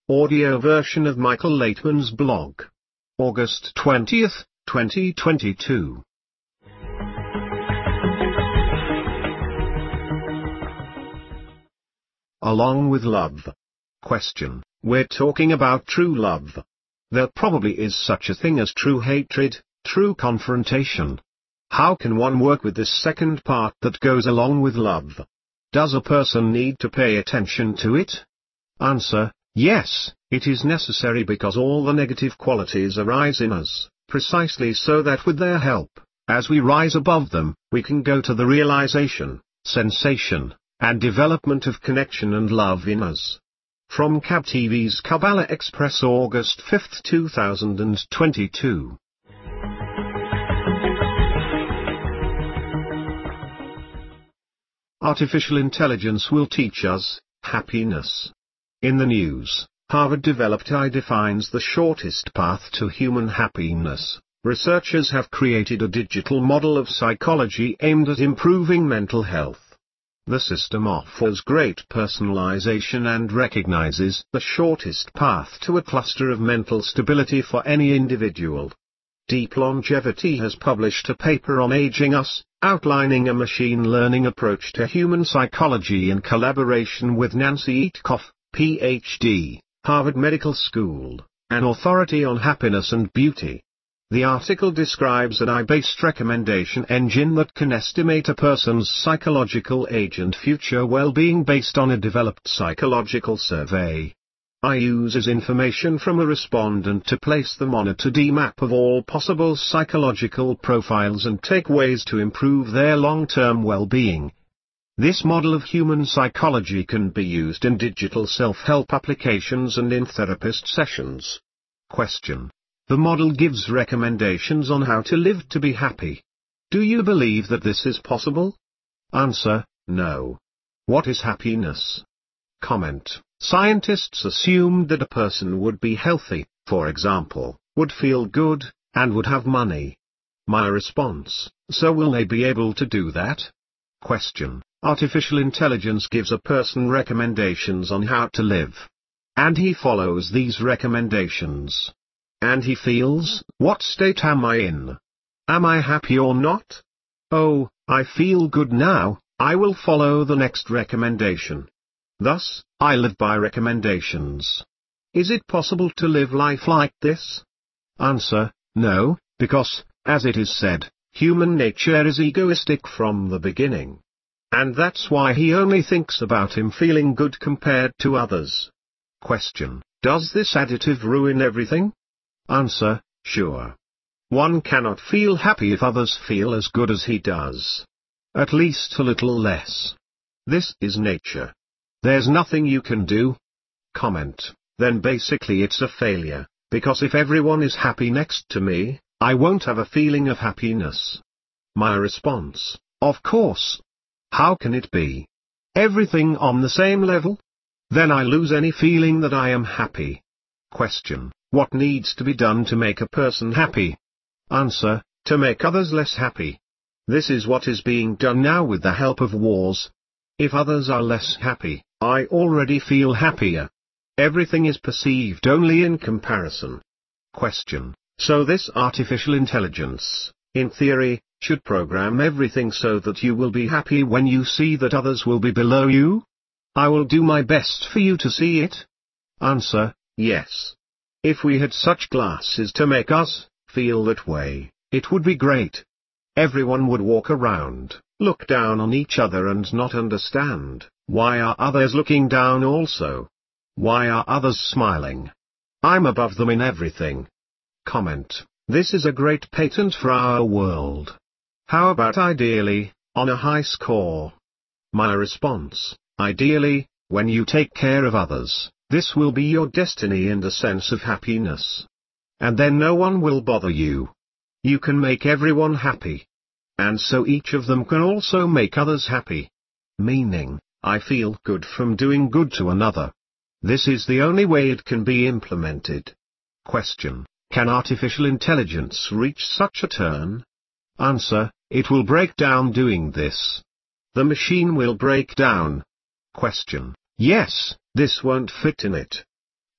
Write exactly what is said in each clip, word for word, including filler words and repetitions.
Audio version of Michael Laitman's blog. August twentieth, twenty twenty-two. Along with love. Question. We're talking about true love. There probably is such a thing as true hatred, true confrontation. How can one work with this second part that goes along with love? Does a person need to pay attention to it? Answer. Yes, it is necessary because all the negative qualities arise in us, precisely so that with their help, as we rise above them, we can go to the realization, sensation, and development of connection and love in us. From K A B T V's Kabbalah Express, August fifth, two thousand twenty-two. Artificial intelligence will teach us happiness. In the news, Harvard developed A I defines the shortest path to human happiness. Researchers have created a digital model of psychology aimed at improving mental health. The system offers great personalization and recognizes the shortest path to a cluster of mental stability for any individual. Deep Longevity has published a paper on Aging Us, outlining a machine learning approach to human psychology in collaboration with Nancy Itkoff, P H D, Harvard Medical School, an authority on happiness and beauty. The article describes an A I-based recommendation engine that can estimate a person's psychological age and future well-being based on a developed psychological survey. A I uses information from a respondent to place them on a two D map of all possible psychological profiles and take ways to improve their long-term well-being. This model of human psychology can be used in digital self-help applications and in therapist sessions. Question. The model gives recommendations on how to live to be happy. Do you believe that this is possible? Answer. No. What is happiness? Comment. Scientists assumed that a person would be healthy, for example, would feel good, and would have money. My response. So will they be able to do that? Question. Artificial intelligence gives a person recommendations on how to live. And he follows these recommendations. And he feels, what state am I in? Am I happy or not? Oh, I feel good now, I will follow the next recommendation. Thus, I live by recommendations. Is it possible to live life like this? Answer, no, because, as it is said, human nature is egoistic from the beginning. And that's why he only thinks about him feeling good compared to others. Question. Does this additive ruin everything? Answer, sure. One cannot feel happy if others feel as good as he does. At least a little less. This is nature. There's nothing you can do. Comment. Then basically it's a failure, because if everyone is happy next to me, I won't have a feeling of happiness. My response. Of course. How can it be? Everything on the same level? Then I lose any feeling that I am happy. Question. What needs to be done to make a person happy? Answer. To make others less happy. This is what is being done now with the help of wars. If others are less happy, I already feel happier. Everything is perceived only in comparison. Question. So this artificial intelligence, in theory, should program everything so that you will be happy when you see that others will be below you? I will do my best for you to see it. Answer. Yes. If we had such glasses to make us feel that way, it would be great. Everyone would walk around, look down on each other and not understand, why are others looking down also? Why are others smiling? I'm above them in everything. Comment. This is a great patent for our world. How about ideally, on a high score? My response. Ideally, when you take care of others, this will be your destiny and a sense of happiness. And then no one will bother you. You can make everyone happy. And so each of them can also make others happy. Meaning, I feel good from doing good to another. This is the only way it can be implemented. Question. Can artificial intelligence reach such a turn? Answer. It will break down doing this. The machine will break down. Question. Yes, this won't fit in it.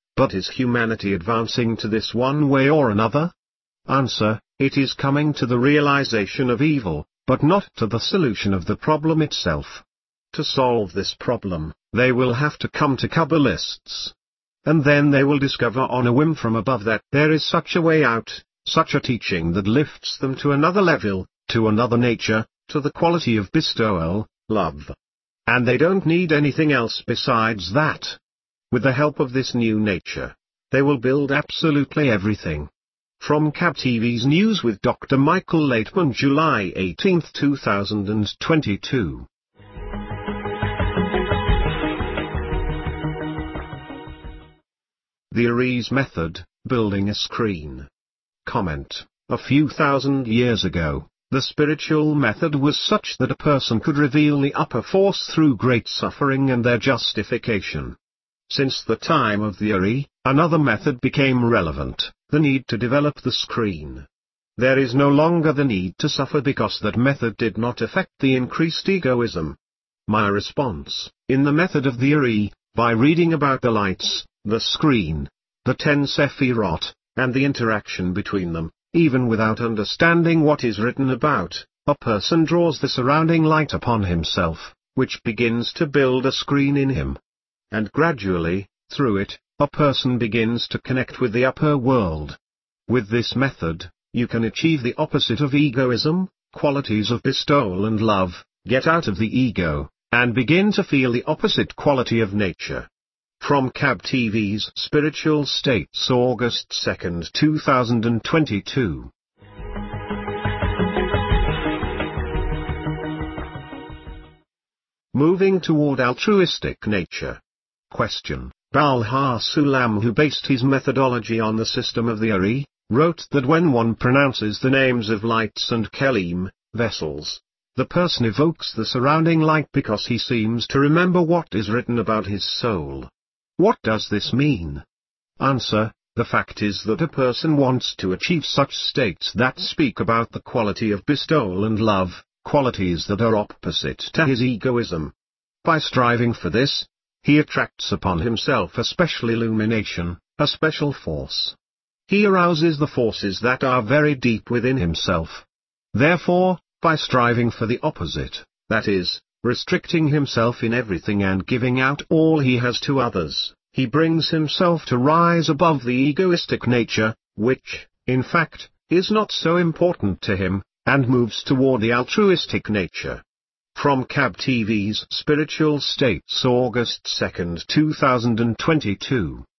But is humanity advancing to this one way or another? Answer: it is coming to the realization of evil, but not to the solution of the problem itself. To solve this problem, they will have to come to Kabbalists. And then they will discover on a whim from above that there is such a way out, such a teaching that lifts them to another level, to another nature, to the quality of bestowal, love. And they don't need anything else besides that. With the help of this new nature, they will build absolutely everything. From K A B T V's News with Doctor Michael Laitman, July eighteenth two thousand twenty-two. The Aries Method, Building a Screen. Comment: a few thousand years ago, the spiritual method was such that a person could reveal the upper force through great suffering and their justification. Since the time of the Ari, another method became relevant, the need to develop the screen. There is no longer the need to suffer because that method did not affect the increased egoism. My response: in the method of the Ari, by reading about the lights, the screen, the ten Sephirot, and the interaction between them, even without understanding what is written about, a person draws the surrounding light upon himself, which begins to build a screen in him. And gradually, through it, a person begins to connect with the upper world. With this method, you can achieve the opposite of egoism, qualities of bestowal and love, get out of the ego, and begin to feel the opposite quality of nature. From K A B T V's Spiritual States, August second two thousand twenty-two. Moving toward altruistic nature. Question: Baal HaSulam, who based his methodology on the system of the Ari, wrote that when one pronounces the names of lights and kelim, vessels, the person evokes the surrounding light because he seems to remember what is written about his soul. What does this mean? Answer: the fact is that a person wants to achieve such states that speak about the quality of bestowal and love, qualities that are opposite to his egoism. By striving for this, he attracts upon himself a special illumination, a special force. He arouses the forces that are very deep within himself. Therefore, by striving for the opposite, that is, restricting himself in everything and giving out all he has to others, he brings himself to rise above the egoistic nature, which, in fact, is not so important to him, and moves toward the altruistic nature. From K A B T V's Spiritual States, August second two thousand twenty-two.